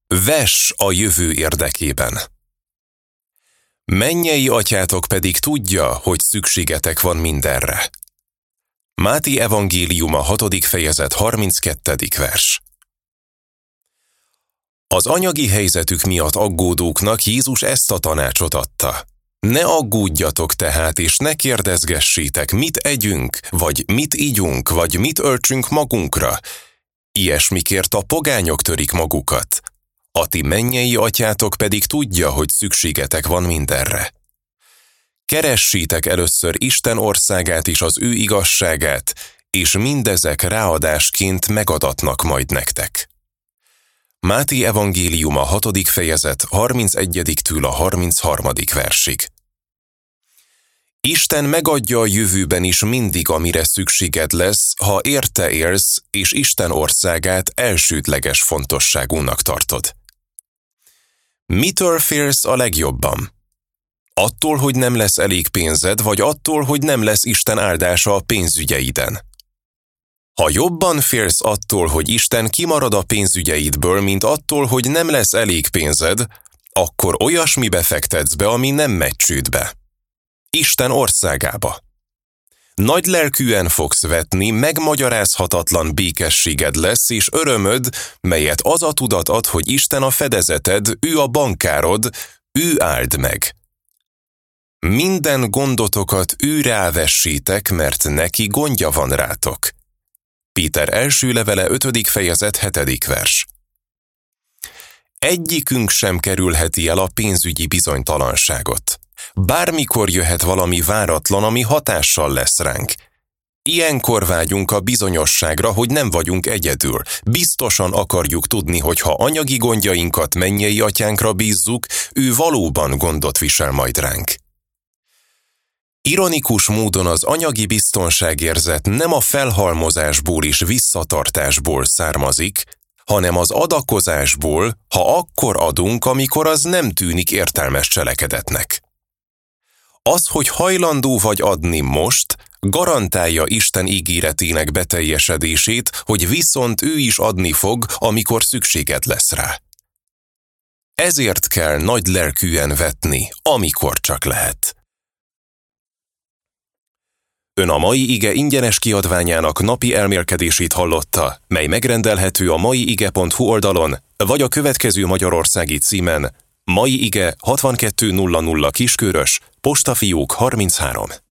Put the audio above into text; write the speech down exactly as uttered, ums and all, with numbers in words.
Vess a jövő érdekében. Mennyei atyátok pedig tudja, hogy szükségetek van mindenre. Máté evangéliuma hatodik fejezet harminckettedik vers. Az anyagi helyzetük miatt aggódóknak Jézus ezt a tanácsot adta. Ne aggódjatok tehát, és ne kérdezgessétek, mit együnk, vagy mit igyunk, vagy mit öltsünk magunkra. Ilyesmikért a pogányok törik magukat. A ti mennyei atyátok pedig tudja, hogy szükségetek van mindenre. Keressétek először Isten országát és az ő igazságát, és mindezek ráadásként megadatnak majd nektek. Máté evangéliuma hatodik fejezet harmincegyediktől a harmincharmadik versig. Isten megadja a jövőben is mindig, amire szükséged lesz, ha érte élsz, és Isten országát elsődleges fontosságúnak tartod. Mitől félsz a legjobban? Attól, hogy nem lesz elég pénzed, vagy attól, hogy nem lesz Isten áldása a pénzügyeiden? Ha jobban félsz attól, hogy Isten kimarad a pénzügyeidből, mint attól, hogy nem lesz elég pénzed, akkor olyasmibe fektetsz be, ami nem megy csődbe. Isten országába. Nagy lelkűen fogsz vetni, megmagyarázhatatlan békességed lesz, és örömöd, melyet az a tudat ad, hogy Isten a fedezeted, ő a bankárod, ő áld meg. Minden gondotokat ő rávessétek, mert neki gondja van rátok. Péter első levele ötödik fejezet hetedik vers. Egyikünk sem kerülheti el a pénzügyi bizonytalanságot. Bármikor jöhet valami váratlan, ami hatással lesz ránk. Ilyenkor vágyunk a bizonyosságra, hogy nem vagyunk egyedül. Biztosan akarjuk tudni, hogy ha anyagi gondjainkat mennyei atyánkra bízzuk, ő valóban gondot visel majd ránk. Ironikus módon az anyagi biztonságérzet nem a felhalmozásból és visszatartásból származik, hanem az adakozásból, ha akkor adunk, amikor az nem tűnik értelmes cselekedetnek. Az, hogy hajlandó vagy adni most, garantálja Isten ígéretének beteljesedését, hogy viszont ő is adni fog, amikor szükséged lesz rá. Ezért kell nagy lelkűen vetni, amikor csak lehet. Ön a mai ige ingyenes kiadványának napi elmélkedését hallotta, mely megrendelhető a maiige pont hu oldalon, vagy a következő magyarországi címen: Mai Ige hatvankettő nulla nulla Kiskörös, postafiók harminchárom.